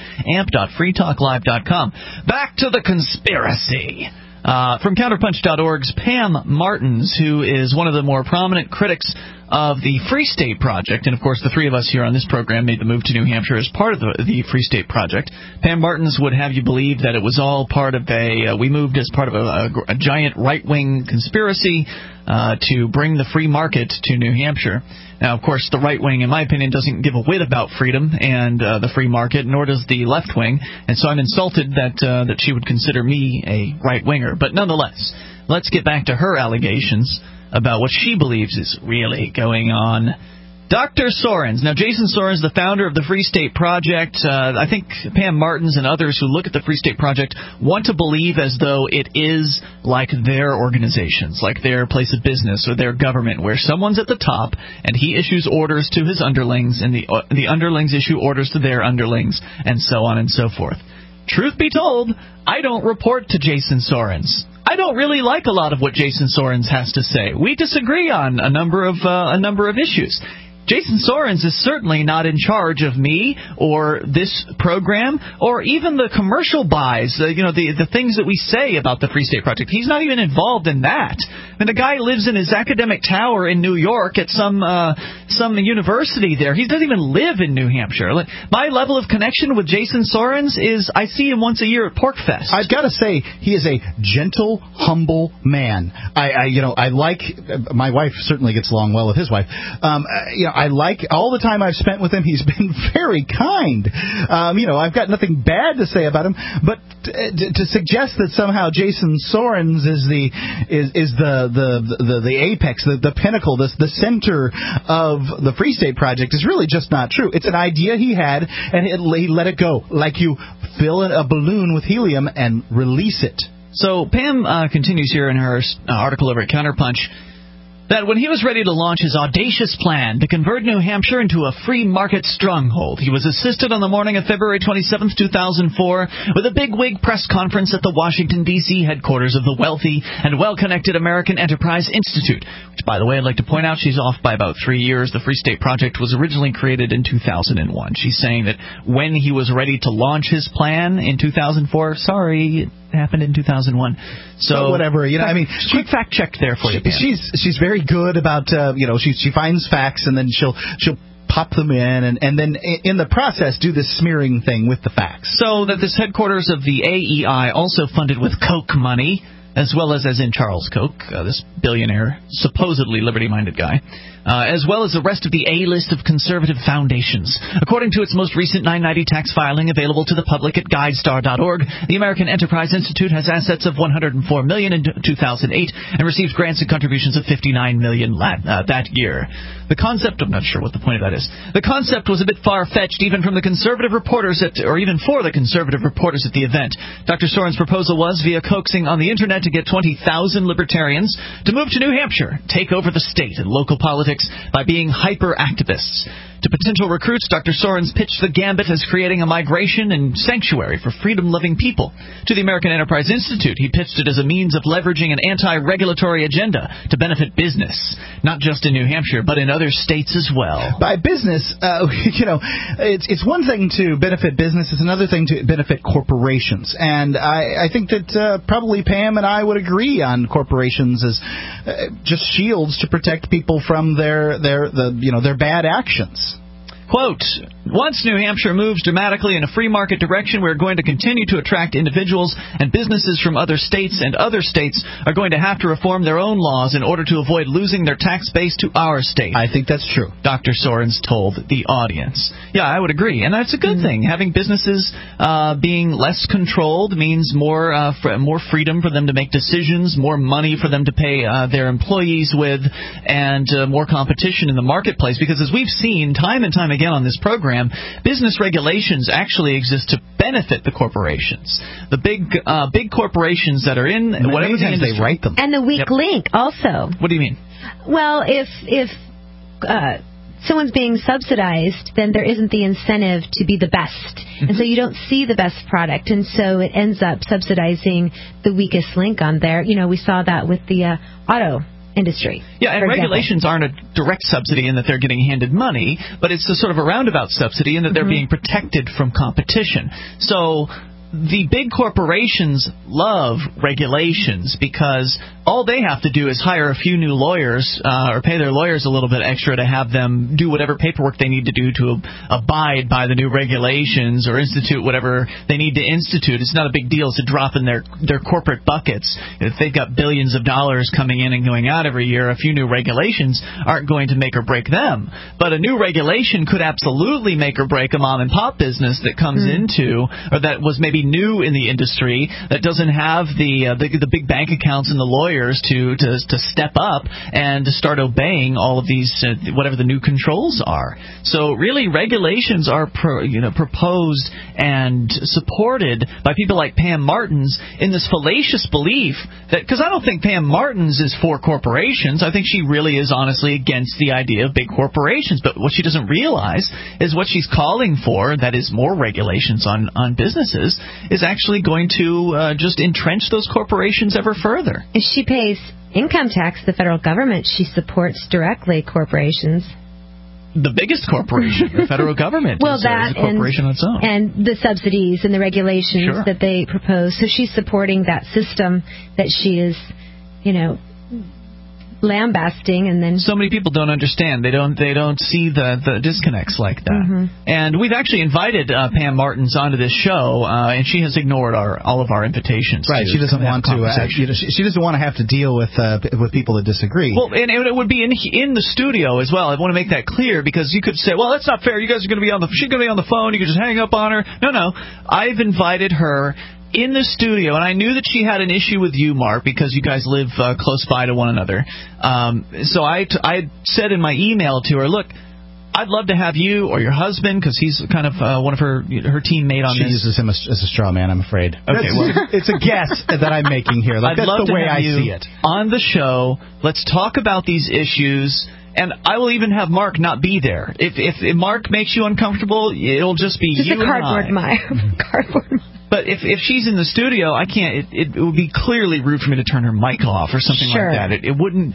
amp.freetalklive.com. Back to the conspiracy. From Counterpunch.org's Pam Martins, who is one of the more prominent critics of the Free State Project, and of course the three of us here on this program made the move to New Hampshire as part of the Free State Project. Pam Martins would have you believe that it was all part of we moved as part of a giant right-wing conspiracy to bring the free market to New Hampshire. Now, of course, the right wing, in my opinion, doesn't give a whit about freedom and the free market, nor does the left wing, and so I'm insulted that she would consider me a right-winger. But nonetheless, let's get back to her allegations about what she believes is really going on. Dr. Sorens. Now, Jason Sorens, the founder of the Free State Project, I think Pam Martins and others who look at the Free State Project want to believe as though it is like their organizations, like their place of business or their government, where someone's at the top and he issues orders to his underlings and the underlings issue orders to their underlings and so on and so forth. Truth be told, I don't report to Jason Sorens. I don't really like a lot of what Jason Sorens has to say. We disagree on a number of issues. Jason Sorens is certainly not in charge of me or this program or even the commercial buys, the things that we say about the Free State Project. He's not even involved in that. I mean, the guy lives in his academic tower in New York at some some university there. He doesn't even live in New Hampshire. My level of connection with Jason Sorens is I see him once a year at PorcFest. I've got to say, he is a gentle, humble man. I like, my wife certainly gets along well with his wife. I like all the time I've spent with him. He's been very kind. I've got nothing bad to say about him, but to suggest that somehow Jason Sorens is the apex, the pinnacle, the center of the Free State Project is really just not true. It's an idea he had, and he let it go, like you fill a balloon with helium and release it. So Pam continues here in her article over at Counterpunch that when he was ready to launch his audacious plan to convert New Hampshire into a free market stronghold, he was assisted on the morning of February 27, 2004, with a big-wig press conference at the Washington, D.C. headquarters of the wealthy and well-connected American Enterprise Institute, which, by the way, I'd like to point out she's off by about 3 years. The Free State Project was originally created in 2001. She's saying that when he was ready to launch his plan in 2004, sorry, it happened in 2001. So whatever, quick fact check there for you, Pam. She's very good about, she finds facts and then she'll pop them in and then in the process do this smearing thing with the facts. So that this headquarters of the AEI also funded with Koch money, as well as in Charles Koch, this billionaire, supposedly liberty-minded guy, as well as the rest of the A-list of conservative foundations. According to its most recent 990 tax filing available to the public at GuideStar.org, the American Enterprise Institute has assets of $104 million in 2008 and received grants and contributions of $59 million that year. The concept, I'm not sure what the point of that is. The concept was a bit far-fetched even from the conservative reporters or even for the conservative reporters at the event. Dr. Sorens' proposal was, via coaxing on the internet, to get 20,000 libertarians to move to New Hampshire, take over the state and local politics by being hyper-activists. To potential recruits, Dr. Sorens pitched the gambit as creating a migration and sanctuary for freedom-loving people. To the American Enterprise Institute, he pitched it as a means of leveraging an anti-regulatory agenda to benefit business, not just in New Hampshire, but in other states as well. By business, it's one thing to benefit business, it's another thing to benefit corporations. And I think that probably Pam and I would agree on corporations as just shields to protect people from their bad actions. Quote, once New Hampshire moves dramatically in a free market direction, we're going to continue to attract individuals and businesses from other states, and other states are going to have to reform their own laws in order to avoid losing their tax base to our state. I think that's true. Dr. Sorens told the audience. Yeah, I would agree. And that's a good thing. Having businesses being less controlled means more freedom for them to make decisions, more money for them to pay their employees with, and more competition in the marketplace. Because as we've seen time and time again on this program, business regulations actually exist to benefit the corporations. The big corporations that are in whatever the industry, they write them. And the weak link also. What do you mean? Well, if someone's being subsidized, then there isn't the incentive to be the best. And so you don't see the best product. And so it ends up subsidizing the weakest link on there. We saw that with the auto industry. Yeah, and regulations aren't a direct subsidy in that they're getting handed money, but it's a sort of a roundabout subsidy in that they're being protected from competition. So the big corporations love regulations because all they have to do is hire a few new lawyers or pay their lawyers a little bit extra to have them do whatever paperwork they need to do to abide by the new regulations or institute whatever they need to institute. It's not a big deal to drop in their corporate buckets. If they've got billions of dollars coming in and going out every year, a few new regulations aren't going to make or break them. But a new regulation could absolutely make or break a mom-and-pop business that comes into, or that was maybe new in the industry, that doesn't have the big bank accounts and the lawyers to step up and to start obeying all of these whatever the new controls are. So really, regulations are proposed and supported by people like Pam Martins in this fallacious belief that, because I don't think Pam Martins is for corporations. I think she really is honestly against the idea of big corporations. But what she doesn't realize is what she's calling for, that is more regulations on businesses, is actually going to just entrench those corporations ever further. If she pays income tax to the federal government, she supports directly corporations. The biggest corporation, the federal government, is a corporation on its own. And the subsidies and the regulations that they propose. So she's supporting that system that she is, lambasting, and then so many people don't understand. They don't see the disconnects like that. Mm-hmm. And we've actually invited Pam Martins onto this show, and she has ignored all of our invitations. Right, she doesn't want to. She doesn't want to have to deal with people that disagree. Well, and it would be in the studio as well. I want to make that clear, because you could say, well, that's not fair. You guys are going to be she's going to be on the phone. You could just hang up on her. No. I've invited her in the studio, and I knew that she had an issue with you, Mark, because you guys live close by to one another. So I said in my email to her, look, I'd love to have you or your husband, because he's kind of one of her teammate on this. She uses him as a straw man, I'm afraid. Okay, well, it's a guess that I'm making here. Like, that's the way I see it. On the show, let's talk about these issues. And I will even have Mark not be there. If Mark makes you uncomfortable, it'll just be you and I. Cardboard. But if she's in the studio, I can't. It would be clearly rude for me to turn her mic off or something like that. It wouldn't.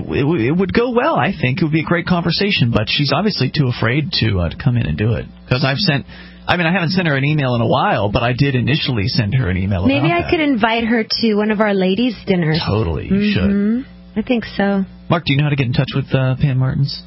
It would go well. I think it would be a great conversation. But she's obviously too afraid to come in and do it, because I haven't sent her an email in a while, but I did initially send her an email. Maybe I could invite her to one of our ladies' dinners. Totally, you should. I think so. Mark, do you know how to get in touch with Pam Martins?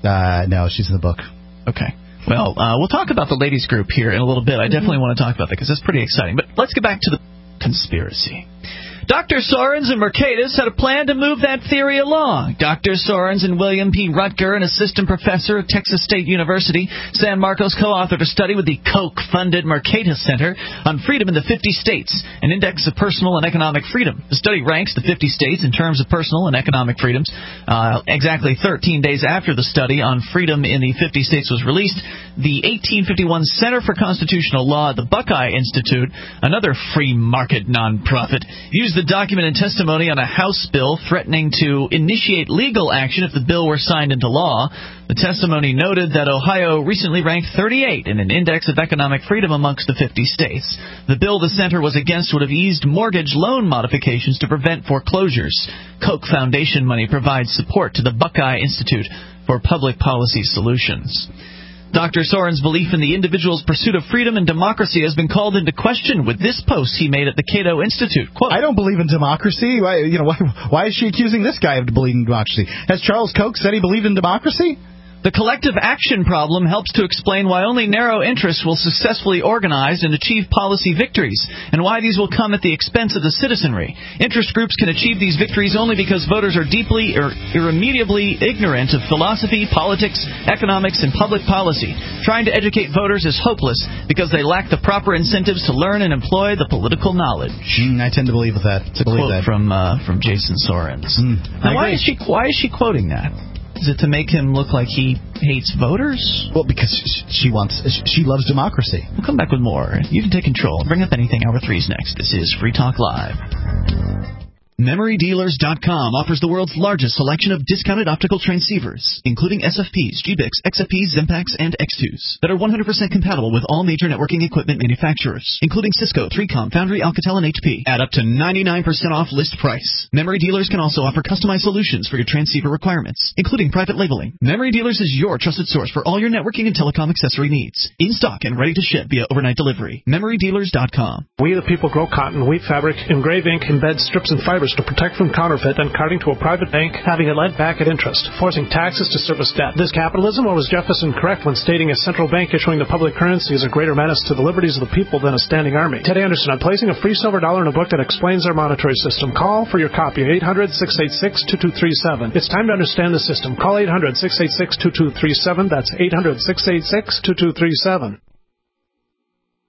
No, she's in the book. Okay. Well, we'll talk about the ladies group here in a little bit. I definitely want to talk about that, because that's pretty exciting. But let's get back to the conspiracy. Dr. Sorens and Mercatus had a plan to move that theory along. Dr. Sorens and William P. Rutger, an assistant professor at Texas State University, San Marcos, co-authored a study with the Koch-funded Mercatus Center on freedom in the 50 states, an index of personal and economic freedom. The study ranks the 50 states in terms of personal and economic freedoms. Exactly 13 days after the study on freedom in the 50 states was released, the 1851 Center for Constitutional Law at the Buckeye Institute, another free market nonprofit, used the document and testimony on a House bill threatening to initiate legal action if the bill were signed into law. The testimony noted that Ohio recently ranked 38 in an index of economic freedom amongst the 50 states. The bill the center was against would have eased mortgage loan modifications to prevent foreclosures. Koch Foundation money provides support to the Buckeye Institute for Public Policy Solutions. Dr. Sorens' belief in the individual's pursuit of freedom and democracy has been called into question with this post he made at the Cato Institute. Quote, I don't believe in democracy. Why is she accusing this guy of believing in democracy? Has Charles Koch said he believed in democracy? The collective action problem helps to explain why only narrow interests will successfully organize and achieve policy victories, and why these will come at the expense of the citizenry. Interest groups can achieve these victories only because voters are deeply or irremediably ignorant of philosophy, politics, economics, and public policy. Trying to educate voters is hopeless because they lack the proper incentives to learn and employ the political knowledge. I tend to believe that. It's a quote from Jason Sorens. Now, why is she quoting that? Is it to make him look like he hates voters? Well, because she loves democracy. We'll come back with more. You can take control. Bring up anything. Hour 3's next. This is Free Talk Live. MemoryDealers.com offers the world's largest selection of discounted optical transceivers, including SFPs, GBICs, XFPs, Xempax, and X2s, that are 100% compatible with all major networking equipment manufacturers, including Cisco, 3Com, Foundry, Alcatel, and HP, at up to 99% off list price. Memory Dealers can also offer customized solutions for your transceiver requirements, including private labeling. Memory Dealers is your trusted source for all your networking and telecom accessory needs, in stock and ready to ship via overnight delivery. MemoryDealers.com. We the people grow cotton, weave fabric, engrave ink, embed strips and fibers to protect from counterfeit and carting to a private bank, having it lent back at interest, forcing taxes to service debt. This capitalism, or was Jefferson correct when stating a central bank issuing the public currency is a greater menace to the liberties of the people than a standing army? Ted Anderson, I'm placing a free silver dollar in a book that explains our monetary system. Call for your copy, 800-686-2237. It's time to understand the system. Call 800-686-2237. That's 800-686-2237.